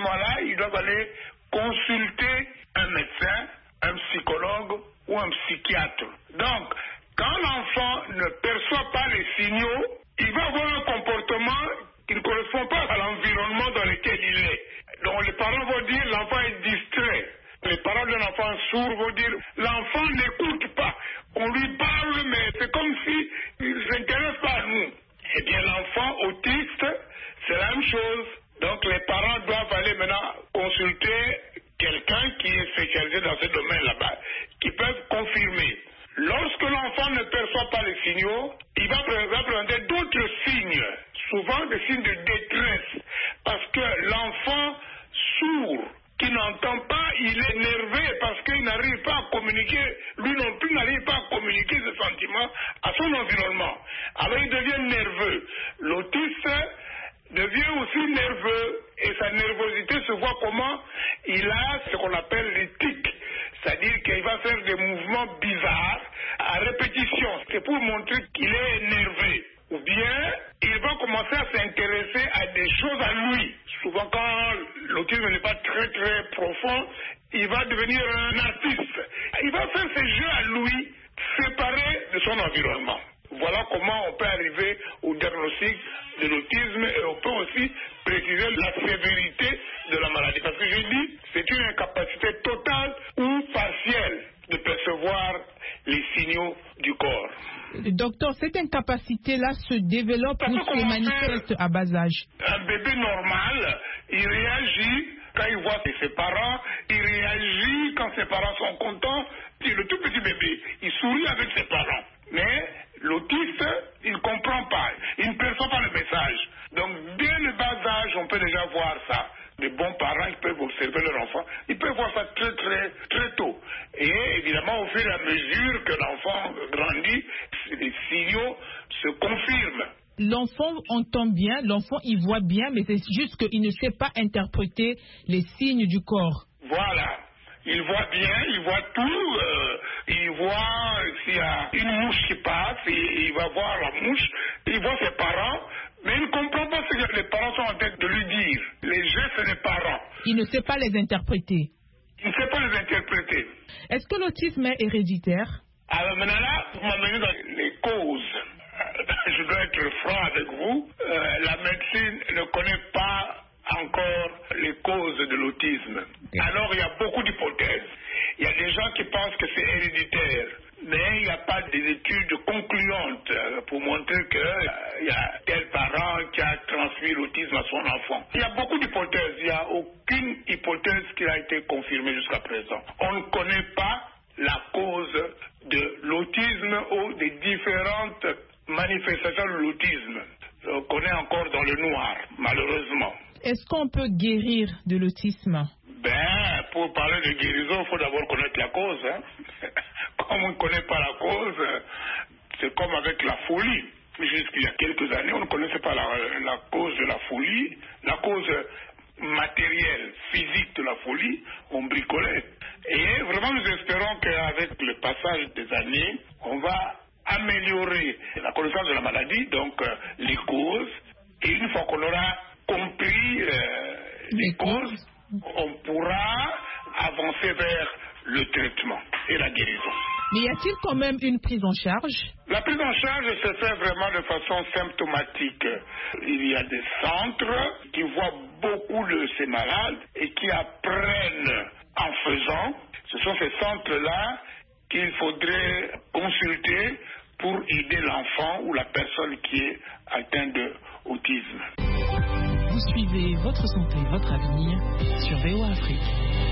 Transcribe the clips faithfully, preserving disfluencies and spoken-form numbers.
moment-là, ils doivent aller consulter un médecin, un psychologue ou un psychiatre. Donc, quand l'enfant ne perçoit pas les signaux, il va avoir un comportement qui ne correspond pas à l'environnement dans lequel il est. Donc les parents vont dire l'enfant est distrait. Les parents d'un enfant sourd vont dire l'enfant n'écoute pas. On lui parle, mais c'est comme si il ne s'intéresse pas à nous. Eh bien, l'enfant autiste, c'est la même chose. Donc les parents doivent aller maintenant consulter quelqu'un qui est spécialisé dans ce domaine là-bas, qui peut confirmer. Lorsque l'enfant ne perçoit pas les signaux, il va présenter d'autres signes, souvent des signes de détresse, parce que l'enfant sourd qui n'entend pas, il est énervé parce qu'il n'arrive pas à communiquer, lui non plus n'arrive pas à communiquer ses sentiments à son environnement. Alors il devient nerveux. L'autiste devient aussi nerveux et sa nervosité se voit comment il a ce qu'on appelle les tics, c'est-à-dire qu'il va faire des mouvements bizarres à répétition. C'est pour montrer qu'il est énervé. Ou bien, il va commencer à s'intéresser à des choses à lui. Souvent, quand l'autisme n'est pas très très profond, il va devenir un artiste. Il va faire ses jeux à lui, séparés de son environnement. Voilà comment on peut arriver au diagnostic de l'autisme et on peut aussi préciser la sévérité de la maladie. Parce que j'ai dit, c'est une incapacité totale ou partielle de percevoir les signaux du corps. Docteur, cette incapacité-là se développe ou se manifeste à bas âge? Un bébé normal, il réagit quand il voit ses parents, il réagit quand ses parents sont contents. Le tout petit bébé, il sourit avec ses parents. Mais l'autiste, il ne comprend pas, il ne perçoit pas le message. Donc, dès le bas âge, on peut déjà voir ça. Les bons parents, ils peuvent observer leur enfant. Ils peuvent voir ça très, très, très tôt. Et évidemment, au fur et à mesure que l'enfant grandit, les signaux se confirment. L'enfant entend bien, l'enfant il voit bien, mais c'est juste qu'il ne sait pas interpréter les signes du corps. Voilà. Il voit bien, il voit tout, euh, il voit s'il y a une mouche qui passe, il, il va voir la mouche, il voit ses parents, mais il ne comprend pas ce que les parents sont en train de lui dire. Les gestes des parents. Il ne sait pas les interpréter. Il ne sait pas les interpréter. Est-ce que l'autisme est héréditaire? Alors maintenant là, vous m'amenez dans les causes. Je dois être franc avec vous. Euh, la médecine ne connaît pas encore les causes de l'autisme. Alors il y a beaucoup d'hypothèses. Il y a des gens qui pensent que c'est héréditaire, mais il n'y a pas des études concluantes pour montrer qu'il euh, y a tel parent qui a transmis l'autisme à son enfant. Il y a beaucoup d'hypothèses. Il n'y a aucune hypothèse qui a été confirmée jusqu'à présent. On ne connaît pas la cause de l'autisme ou des différentes manifestations de l'autisme. On connaît encore dans le noir, malheureusement. Est-ce qu'on peut guérir de l'autisme? Ben, pour parler de guérison, il faut d'abord connaître la cause. Hein. Comme on ne connaît pas la cause, c'est comme avec la folie. Jusqu'il y a quelques années, on ne connaissait pas la, la cause de la folie. La cause matérielle, physique de la folie, on bricolait. Et vraiment, nous espérons qu'avec le passage des années, on va améliorer la connaissance de la maladie, donc euh, les causes. Et une fois qu'on aura compris euh, les, les causes, on pourra avancer vers le traitement et la guérison. Mais y a-t-il quand même une prise en charge? La prise en charge se fait vraiment de façon symptomatique. Il y a des centres qui voient beaucoup de ces malades et qui apprennent en faisant. Ce sont ces centres-là qu'il faudrait consulter pour aider l'enfant ou la personne qui est atteinte d'autisme. Vous suivez Votre Santé, Votre Avenir sur V O A Afrique.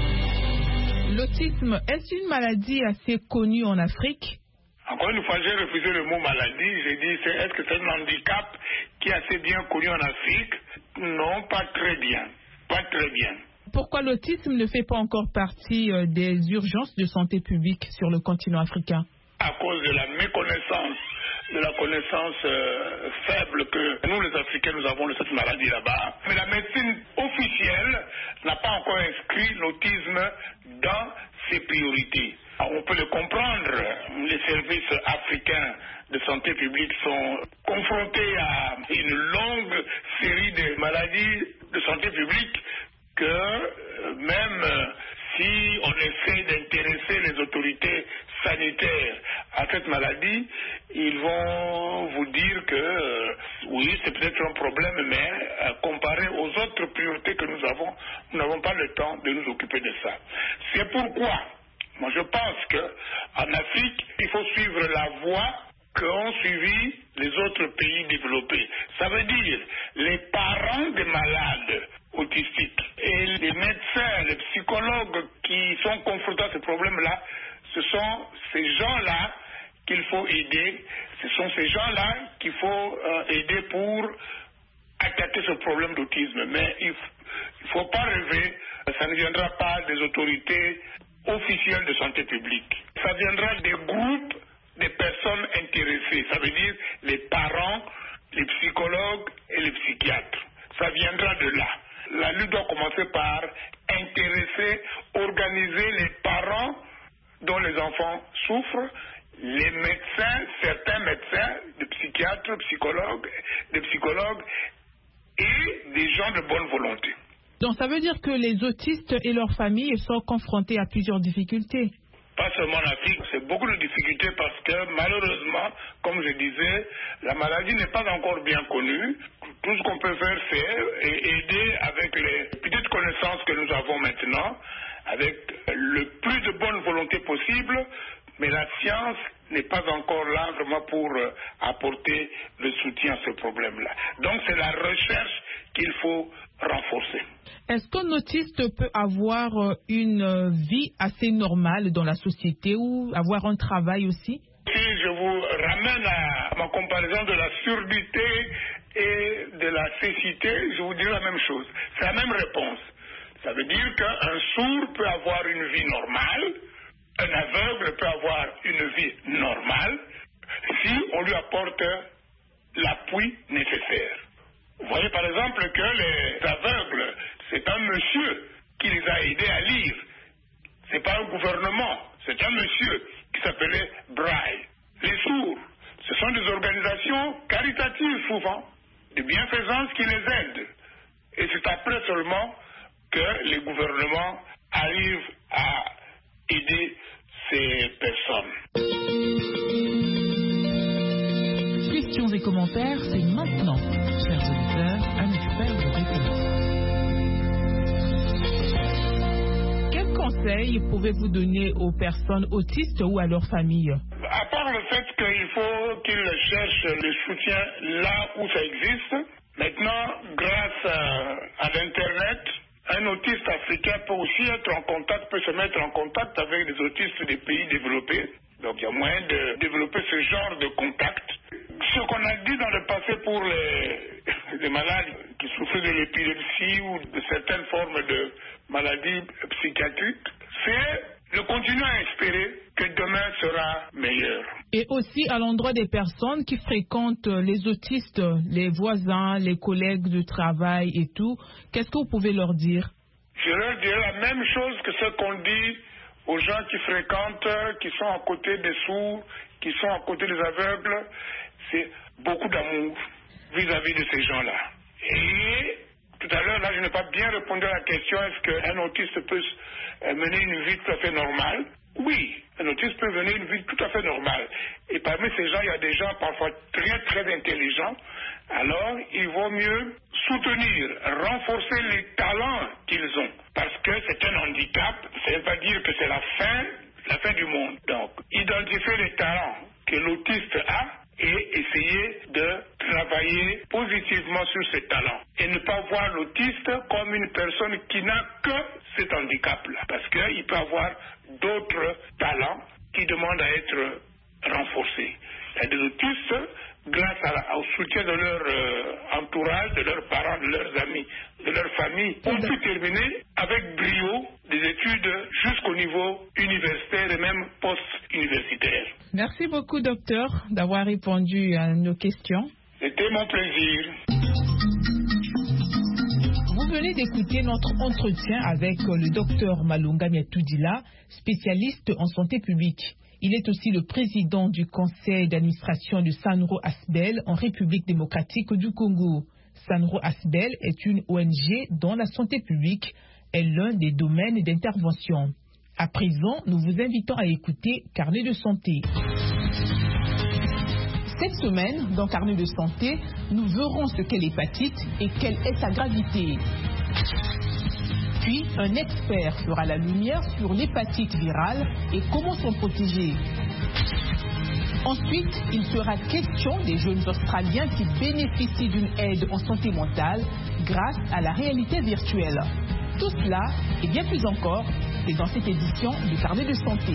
L'autisme, est-ce une maladie assez connue en Afrique? Encore une fois, j'ai refusé le mot maladie. J'ai dit, c'est, est-ce que c'est un handicap qui est assez bien connu en Afrique? Non, pas très bien. Pas très bien. Pourquoi l'autisme ne fait pas encore partie euh, des urgences de santé publique sur le continent africain? À cause de la méconnaissance, de la connaissance euh, faible que nous, les Africains, nous avons de cette maladie là-bas. Mais la médecine officielle n'a pas encore inscrit l'autisme dans ses priorités. On peut le comprendre. Les services africains de santé publique sont confrontés à une longue série de maladies de santé publique que euh, même euh, si on essaie d'intéresser les autorités sanitaires à cette maladie, ils vont vous dire que euh, oui, c'est peut-être un problème, mais euh, comparé aux autres priorités que nous avons, nous n'avons pas le temps de nous occuper de ça. C'est pourquoi, moi je pense qu'en Afrique, il faut suivre la voie qu'ont suivi les autres pays développés. Ça veut dire les parents des malades autistiques et les médecins, les psychologues qui sont confrontés à ce problème-là, ce sont ces gens-là qu'il faut aider. Ce sont ces gens-là qu'il faut euh, aider pour attaquer ce problème d'autisme. Mais il ne faut pas rêver, ça ne viendra pas des autorités officielles de santé publique. Ça viendra des groupes des personnes intéressées, ça veut dire les parents, les psychologues et les psychiatres. Ça viendra de là. La lutte doit commencer par intéresser, organiser les parents dont les enfants souffrent, les médecins, certains médecins, des psychiatres, psychologues, des psychologues et des gens de bonne volonté. Donc ça veut dire que les autistes et leurs familles sont confrontés à plusieurs difficultés. Pas seulement en Afrique, c'est beaucoup de difficultés parce que malheureusement, comme je disais, la maladie n'est pas encore bien connue. Tout ce qu'on peut faire, c'est aider avec les petites connaissances que nous avons maintenant, avec le plus de bonne volonté possible, mais la science n'est pas encore là vraiment pour apporter le soutien à ce problème-là. Donc c'est la recherche qu'il faut renforcer. Est-ce qu'un autiste peut avoir une vie assez normale dans la société ou avoir un travail aussi? Si je vous ramène à ma comparaison de la surdité et de la cécité, je vous dirai la même chose. C'est la même réponse. Ça veut dire qu'un sourd peut avoir une vie normale, un aveugle peut avoir une vie normale si on lui apporte l'appui nécessaire. Vous voyez par exemple que les aveugles, c'est un monsieur qui les a aidés à lire. C'est pas un gouvernement, c'est un monsieur qui s'appelait Braille. Les sourds, ce sont des organisations caritatives souvent, de bienfaisance qui les aident. Et c'est après seulement que les gouvernements arrivent à aider ces personnes. Questions et commentaires, c'est maintenant. Chers auditeurs, à ne plus perdre de réponse. Quels conseils pouvez-vous donner aux personnes autistes ou à leurs familles? À part le fait qu'il faut qu'ils cherchent le soutien là où ça existe, maintenant, grâce à, à l'Internet, un autiste africain peut aussi être en contact, peut se mettre en contact avec des autistes des pays développés. Donc il y a moyen de développer ce genre de contact. Ce qu'on a dit dans le passé pour les, les malades qui souffrent de l'épilepsie ou de certaines formes de maladies psychiatriques, c'est de continuer à espérer que demain sera meilleur. Et aussi à l'endroit des personnes qui fréquentent les autistes, les voisins, les collègues de travail et tout, qu'est-ce que vous pouvez leur dire? Je leur dirais la même chose que ce qu'on dit aux gens qui fréquentent, qui sont à côté des sourds, qui sont à côté des aveugles. C'est beaucoup d'amour vis-à-vis de ces gens-là. Et tout à l'heure, là, je n'ai pas bien répondu à la question, est-ce qu'un autiste peut mener une vie tout à fait normale? Oui, un autiste peut mener une vie tout à fait normale. Et parmi ces gens, il y a des gens parfois très, très intelligents. Alors, il vaut mieux soutenir, renforcer les talents qu'ils ont. Parce que c'est un handicap, ça ne veut pas dire que c'est la fin, la fin du monde. Donc, identifier les talents que l'autiste a et essayer de travailler positivement sur ses talents. Et ne pas voir l'autiste comme une personne qui n'a que cet handicap-là. Parce qu'il peut avoir d'autres talents qui demandent à être renforcés. Il y a des autistes, grâce à la, au soutien de leur euh, entourage, de leurs parents, de leurs amis, de leur famille, ont pu terminer avec brio des études jusqu'au niveau universitaire et même post-universitaire. Merci beaucoup, docteur, d'avoir répondu à nos questions. C'était mon plaisir. Vous venez d'écouter notre entretien avec le docteur Malunga Miatoudila, spécialiste en santé publique. Il est aussi le président du conseil d'administration de Sanro Asbel en République démocratique du Congo. Sanro Asbel est une O N G dont la santé publique est l'un des domaines d'intervention. À présent, nous vous invitons à écouter Carnet de santé. Cette semaine, dans Carnet de santé, nous verrons ce qu'est l'hépatite et quelle est sa gravité. Puis, un expert fera la lumière sur l'hépatite virale et comment s'en protéger. Ensuite, il sera question des jeunes Australiens qui bénéficient d'une aide en santé mentale grâce à la réalité virtuelle. Tout cela et bien plus encore, c'est dans cette édition du Carnet de santé.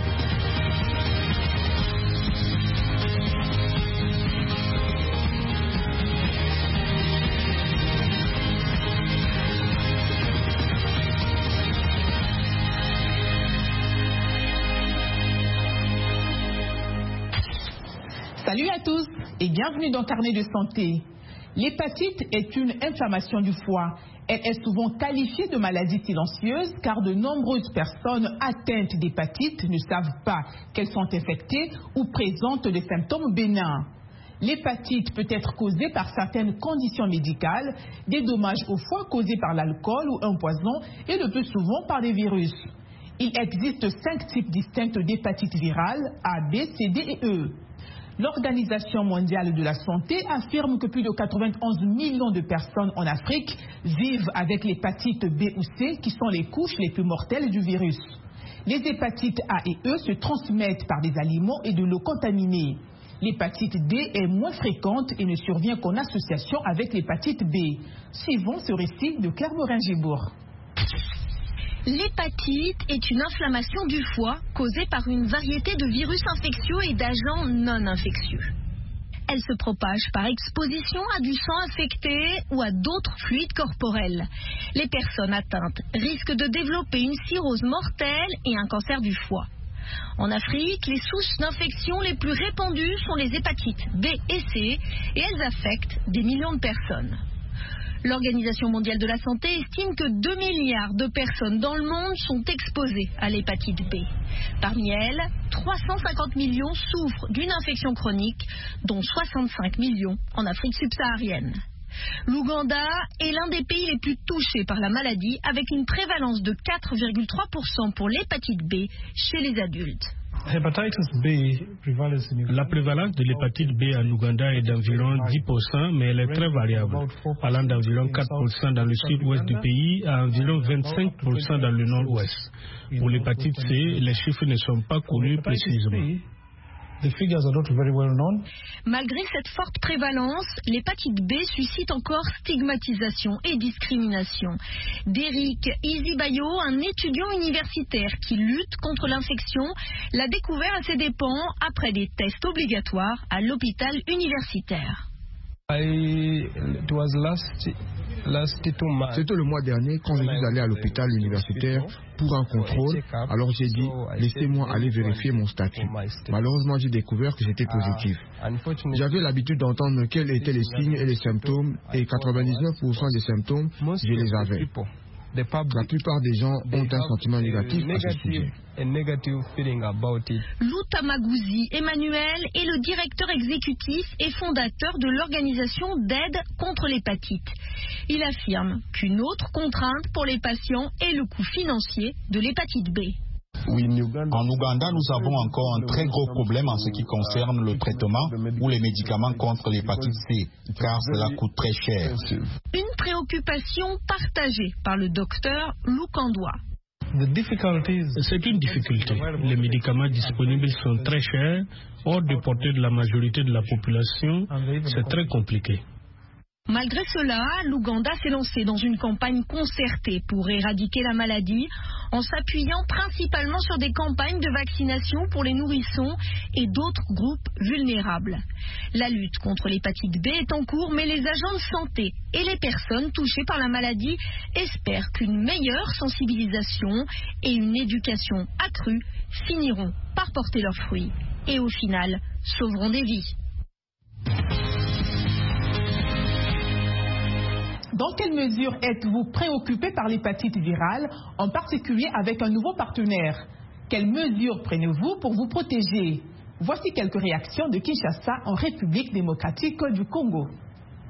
Salut à tous et bienvenue dans Carnet de santé. L'hépatite est une inflammation du foie. Elle est souvent qualifiée de maladie silencieuse car de nombreuses personnes atteintes d'hépatite ne savent pas qu'elles sont infectées ou présentent des symptômes bénins. L'hépatite peut être causée par certaines conditions médicales, des dommages au foie causés par l'alcool ou un poison et le plus souvent par des virus. Il existe cinq types distincts d'hépatite virale, A, B, C, D et E. L'Organisation mondiale de la santé affirme que plus de quatre-vingt-onze millions de personnes en Afrique vivent avec l'hépatite B ou C, qui sont les couches les plus mortelles du virus. Les hépatites A et E se transmettent par des aliments et de l'eau contaminée. L'hépatite D est moins fréquente et ne survient qu'en association avec l'hépatite B. Suivons ce récit de Claire Morin-Gibourg. L'hépatite est une inflammation du foie causée par une variété de virus infectieux et d'agents non infectieux. Elle se propage par exposition à du sang infecté ou à d'autres fluides corporels. Les personnes atteintes risquent de développer une cirrhose mortelle et un cancer du foie. En Afrique, les sources d'infection les plus répandues sont les hépatites B et C et elles affectent des millions de personnes. L'Organisation mondiale de la santé estime que deux milliards de personnes dans le monde sont exposées à l'hépatite B. Parmi elles, trois cent cinquante millions souffrent d'une infection chronique, dont soixante-cinq millions en Afrique subsaharienne. L'Ouganda est l'un des pays les plus touchés par la maladie, avec une prévalence de quatre virgule trois pour cent pour l'hépatite B chez les adultes. La prévalence de l'hépatite B en Ouganda est d'environ dix pour cent, mais elle est très variable, allant d'environ quatre pour cent dans le sud-ouest du pays à environ vingt-cinq pour cent dans le nord-ouest. Pour l'hépatite C, les chiffres ne sont pas connus précisément. Malgré cette forte prévalence, l'hépatite B suscite encore stigmatisation et discrimination. Derrick Izibayo, un étudiant universitaire qui lutte contre l'infection, l'a découvert à ses dépens après des tests obligatoires à l'hôpital universitaire. C'était le mois dernier quand je suis allé à l'hôpital universitaire pour un contrôle. Alors j'ai dit, laissez-moi aller vérifier mon statut. Malheureusement, j'ai découvert que j'étais positif. J'avais l'habitude d'entendre quels étaient les signes et les symptômes et quatre-vingt-dix-neuf pour cent des symptômes, je les avais. La plupart des gens ont un sentiment négatif à ce sujet. Lou Tamagouzi Emmanuel est le directeur exécutif et fondateur de l'organisation d'aide contre l'hépatite. Il affirme qu'une autre contrainte pour les patients est le coût financier de l'hépatite B. En Ouganda, nous avons encore un très gros problème en ce qui concerne le traitement ou les médicaments contre l'hépatite C, car cela coûte très cher. Une préoccupation partagée par le docteur Lukandwa. C'est une difficulté. Les médicaments disponibles sont très chers, hors de portée de la majorité de la population. C'est très compliqué. Malgré cela, l'Ouganda s'est lancé dans une campagne concertée pour éradiquer la maladie en s'appuyant principalement sur des campagnes de vaccination pour les nourrissons et d'autres groupes vulnérables. La lutte contre l'hépatite B est en cours, mais les agents de santé et les personnes touchées par la maladie espèrent qu'une meilleure sensibilisation et une éducation accrue finiront par porter leurs fruits et au final sauveront des vies. Dans quelle mesure êtes-vous préoccupé par l'hépatite virale, en particulier avec un nouveau partenaire? Quelles mesures prenez-vous pour vous protéger? Voici quelques réactions de Kinshasa en République démocratique du Congo.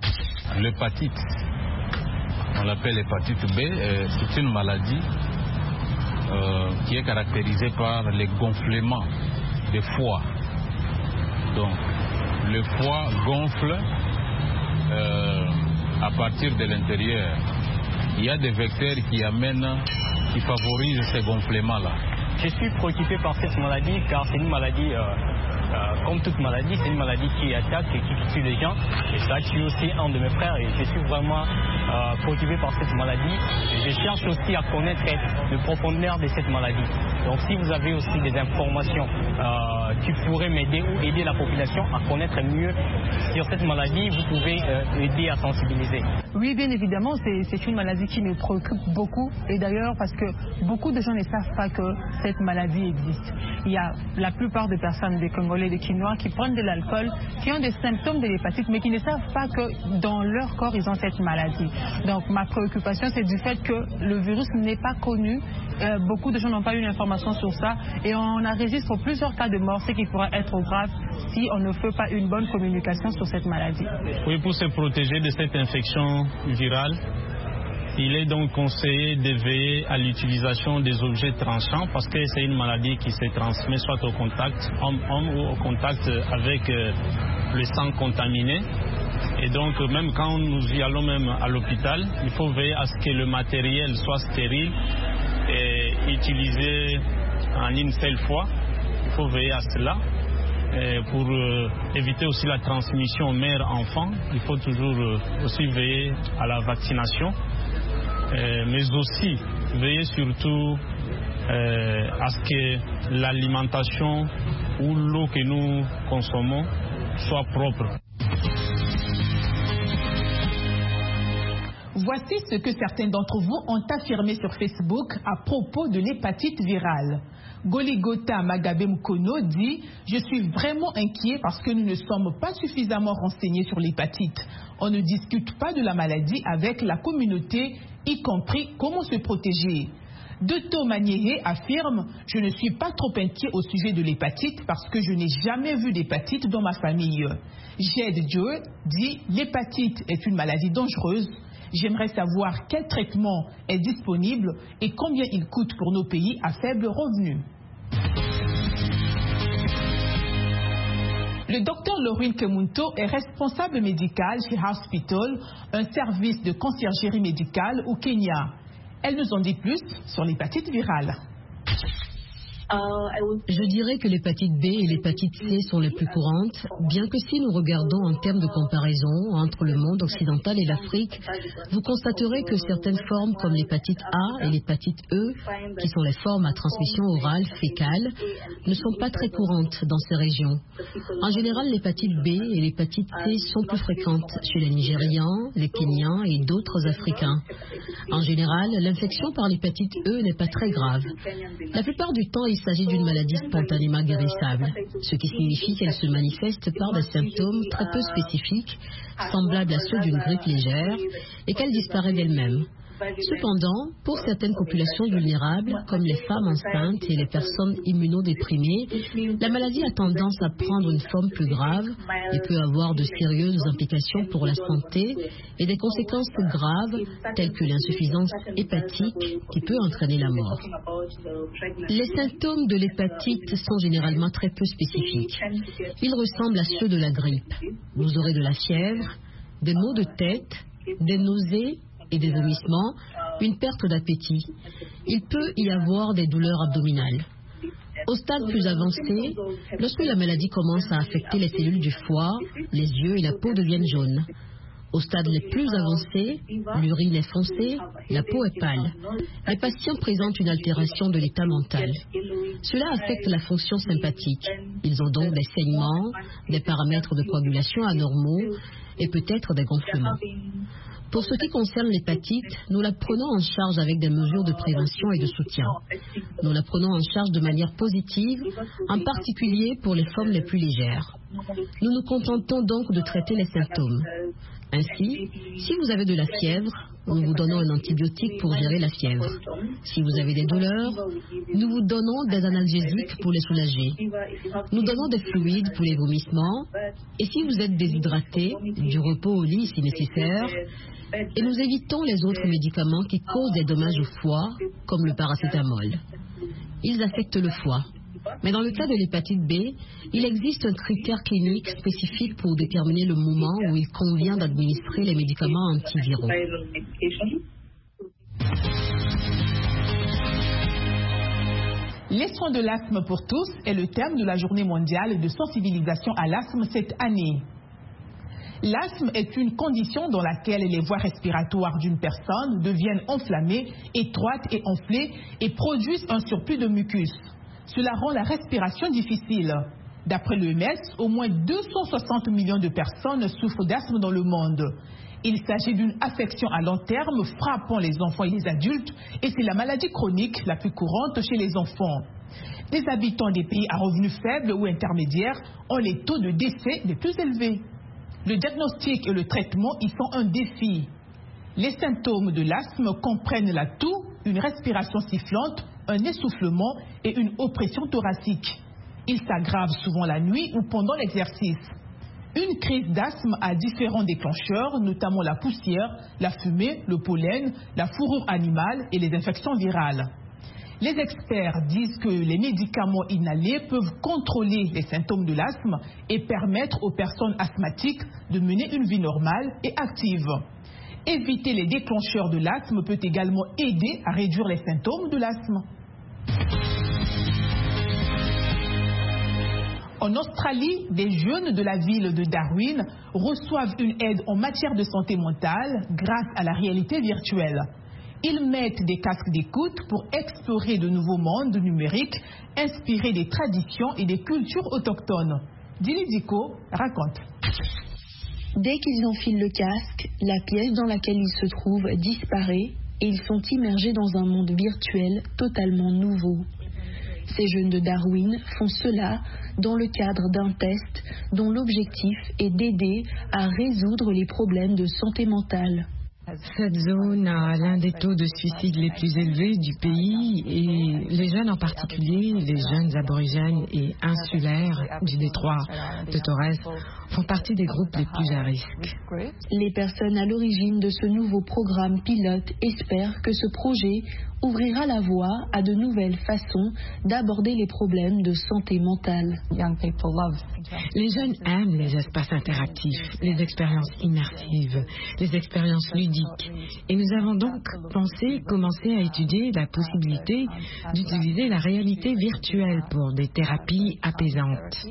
L'hépatite, on l'appelle l'hépatite B, euh, c'est une maladie euh, qui est caractérisée par les gonflements des foies. Donc, le foie gonfle euh, à partir de l'intérieur. Il y a des vecteurs qui amènent, qui favorisent ces gonflements-là. Je suis préoccupé par cette maladie car c'est une maladie, euh, euh, comme toute maladie, c'est une maladie qui attaque et qui tue les gens. Et ça tue aussi un de mes frères et je suis vraiment euh, préoccupé par cette maladie. Je cherche aussi à connaître le profondeur de cette maladie. Donc si vous avez aussi des informations euh, qui pourraient m'aider ou aider la population à connaître mieux sur cette maladie, vous pouvez euh, aider à sensibiliser. Oui, bien évidemment, c'est une maladie qui me préoccupe beaucoup. Et d'ailleurs, parce que beaucoup de gens ne savent pas que cette maladie existe. Il y a la plupart des personnes, des Congolais, des Quinois, qui prennent de l'alcool, qui ont des symptômes de l'hépatite, mais qui ne savent pas que dans leur corps, ils ont cette maladie. Donc, ma préoccupation, c'est du fait que le virus n'est pas connu. Euh, beaucoup de gens n'ont pas eu l'information sur ça. Et on enregistre plusieurs cas de mort, ce qui pourrait être grave si on ne fait pas une bonne communication sur cette maladie. Oui, pour se protéger de cette infection virale, il est donc conseillé de veiller à l'utilisation des objets tranchants parce que c'est une maladie qui se transmet soit au contact homme-homme ou au contact avec euh, le sang contaminé. Et donc même quand nous y allons même à l'hôpital, il faut veiller à ce que le matériel soit stérile et utilisé en une seule fois. Il faut veiller à cela. Et pour euh, éviter aussi la transmission mère-enfant, il faut toujours euh, aussi veiller à la vaccination. Euh, mais aussi veiller surtout euh, à ce que l'alimentation ou l'eau que nous consommons soit propre. Voici ce que certains d'entre vous ont affirmé sur Facebook à propos de l'hépatite virale. Goligota Magabe Mukono dit « Je suis vraiment inquiet parce que nous ne sommes pas suffisamment renseignés sur l'hépatite. On ne discute pas de la maladie avec la communauté, y compris comment se protéger. » Doto Maniere affirme « Je ne suis pas trop inquiet au sujet de l'hépatite parce que je n'ai jamais vu d'hépatite dans ma famille. » Jed Joe dit « L'hépatite est une maladie dangereuse. J'aimerais savoir quel traitement est disponible et combien il coûte pour nos pays à faible revenu. » Le docteur Laurine Kemunto est responsable médical chez Hospital, un service de conciergerie médicale au Kenya. Elle nous en dit plus sur l'hépatite virale. Je dirais que l'hépatite B et l'hépatite C sont les plus courantes, bien que si nous regardons en termes de comparaison entre le monde occidental et l'Afrique, vous constaterez que certaines formes comme l'hépatite A et l'hépatite E, qui sont les formes à transmission orale fécale, ne sont pas très courantes dans ces régions. En général, l'hépatite B et l'hépatite C sont plus fréquentes chez les Nigérians, les Kenyans et d'autres Africains. En général, l'infection par l'hépatite E n'est pas très grave. La plupart du temps, il s'agit d'une maladie spontanément guérissable, ce qui signifie qu'elle se manifeste par des symptômes très peu spécifiques, semblables à ceux d'une grippe légère, et qu'elle disparaît d'elle-même. Cependant, pour certaines populations vulnérables, comme les femmes enceintes et les personnes immunodéprimées, la maladie a tendance à prendre une forme plus grave et peut avoir de sérieuses implications pour la santé et des conséquences graves telles que l'insuffisance hépatique qui peut entraîner la mort. Les symptômes de l'hépatite sont généralement très peu spécifiques. Ils ressemblent à ceux de la grippe. Vous aurez de la fièvre, des maux de tête, des nausées et des vomissements, une perte d'appétit. Il peut y avoir des douleurs abdominales. Au stade plus avancé, lorsque la maladie commence à affecter les cellules du foie, les yeux et la peau deviennent jaunes. Au stade les plus avancés, l'urine est foncée, la peau est pâle. Les patients présentent une altération de l'état mental. Cela affecte la fonction sympathique. Ils ont donc des saignements, des paramètres de coagulation anormaux et peut-être des gonflements. Pour ce qui concerne l'hépatite, nous la prenons en charge avec des mesures de prévention et de soutien. Nous la prenons en charge de manière positive, en particulier pour les formes les plus légères. Nous nous contentons donc de traiter les symptômes. Ainsi, si vous avez de la fièvre, nous vous donnons un antibiotique pour gérer la fièvre. Si vous avez des douleurs, nous vous donnons des analgésiques pour les soulager. Nous donnons des fluides pour les vomissements. Et si vous êtes déshydraté, du repos au lit si nécessaire. Et nous évitons les autres médicaments qui causent des dommages au foie, comme le paracétamol. Ils affectent le foie. Mais dans le cas de l'hépatite B, il existe un critère clinique spécifique pour déterminer le moment où il convient d'administrer les médicaments antiviraux. Les soins de l'asthme pour tous est le thème de la journée mondiale de sensibilisation à l'asthme cette année. L'asthme est une condition dans laquelle les voies respiratoires d'une personne deviennent enflammées, étroites et enflées et produisent un surplus de mucus. Cela rend la respiration difficile. D'après l'O M S, au moins deux cent soixante millions de personnes souffrent d'asthme dans le monde. Il s'agit d'une affection à long terme frappant les enfants et les adultes et c'est la maladie chronique la plus courante chez les enfants. Les habitants des pays à revenus faibles ou intermédiaires ont les taux de décès les plus élevés. Le diagnostic et le traitement y sont un défi. Les symptômes de l'asthme comprennent la toux, une respiration sifflante, un essoufflement et une oppression thoracique. Il s'aggrave souvent la nuit ou pendant l'exercice. Une crise d'asthme a différents déclencheurs, notamment la poussière, la fumée, le pollen, la fourrure animale et les infections virales. Les experts disent que les médicaments inhalés peuvent contrôler les symptômes de l'asthme et permettre aux personnes asthmatiques de mener une vie normale et active. Éviter les déclencheurs de l'asthme peut également aider à réduire les symptômes de l'asthme. En Australie, des jeunes de la ville de Darwin reçoivent une aide en matière de santé mentale grâce à la réalité virtuelle. Ils mettent des casques d'écoute pour explorer de nouveaux mondes numériques inspirés des traditions et des cultures autochtones. Dili Diko raconte. Dès qu'ils enfilent le casque, la pièce dans laquelle ils se trouvent disparaît et ils sont immergés dans un monde virtuel totalement nouveau. Ces jeunes de Darwin font cela dans le cadre d'un test dont l'objectif est d'aider à résoudre les problèmes de santé mentale. Cette zone a l'un des taux de suicide les plus élevés du pays et les jeunes en particulier, les jeunes aborigènes et insulaires du détroit de Torres font partie des groupes les plus à risque. Les personnes à l'origine de ce nouveau programme pilote espèrent que ce projet ouvrira la voie à de nouvelles façons d'aborder les problèmes de santé mentale. Les jeunes aiment les espaces interactifs, les expériences immersives, les expériences ludiques. Et nous avons donc pensé commencer à étudier la possibilité d'utiliser la réalité virtuelle pour des thérapies apaisantes.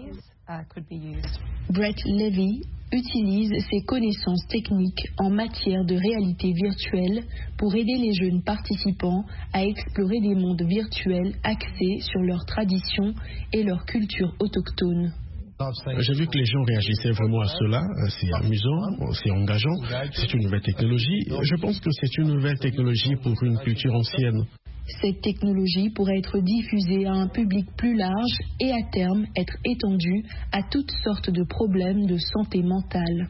Brett Levy utilise ses connaissances techniques en matière de réalité virtuelle pour aider les jeunes participants à explorer des mondes virtuels axés sur leurs traditions et leur culture autochtone. J'ai vu que les gens réagissaient vraiment à cela. C'est amusant, c'est engageant, c'est une nouvelle technologie. Je pense que c'est une nouvelle technologie pour une culture ancienne. Cette technologie pourrait être diffusée à un public plus large et à terme être étendue à toutes sortes de problèmes de santé mentale.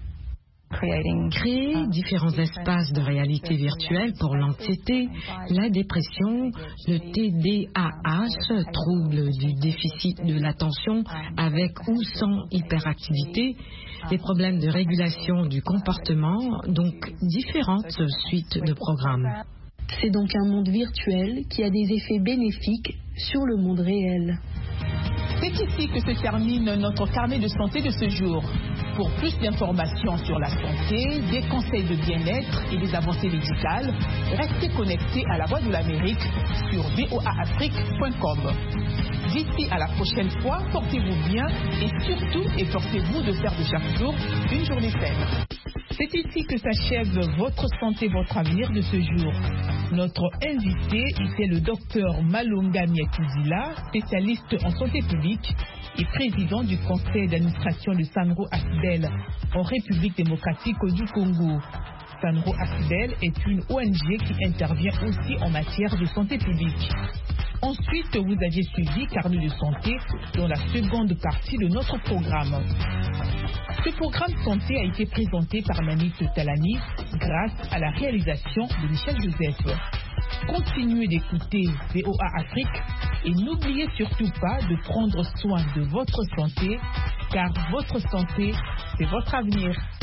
Créer différents espaces de réalité virtuelle pour l'anxiété, la dépression, le T D A H, trouble du déficit de l'attention avec ou sans hyperactivité, les problèmes de régulation du comportement, donc différentes suites de programmes. C'est donc un monde virtuel qui a des effets bénéfiques sur le monde réel. C'est ici que se termine notre carnet de santé de ce jour. Pour plus d'informations sur la santé, des conseils de bien-être et des avancées médicales, restez connectés à la Voix de l'Amérique sur voa afrique point com. D'ici à la prochaine fois, portez-vous bien et surtout efforcez-vous de faire de chaque jour une journée saine. C'est ici que s'achève votre santé, votre avenir de ce jour. Notre invité était le docteur Malunga Miatuzila, spécialiste en santé publique et président du conseil d'administration de Sanro Asbel en République démocratique du Congo. Sanro Asbel est une O N G qui intervient aussi en matière de santé publique. Ensuite, vous aviez suivi Carnet de santé dans la seconde partie de notre programme. Ce programme santé a été présenté par Nani Talani grâce à la réalisation de Michel Joseph. Continuez d'écouter V O A Afrique et n'oubliez surtout pas de prendre soin de votre santé, car votre santé, c'est votre avenir.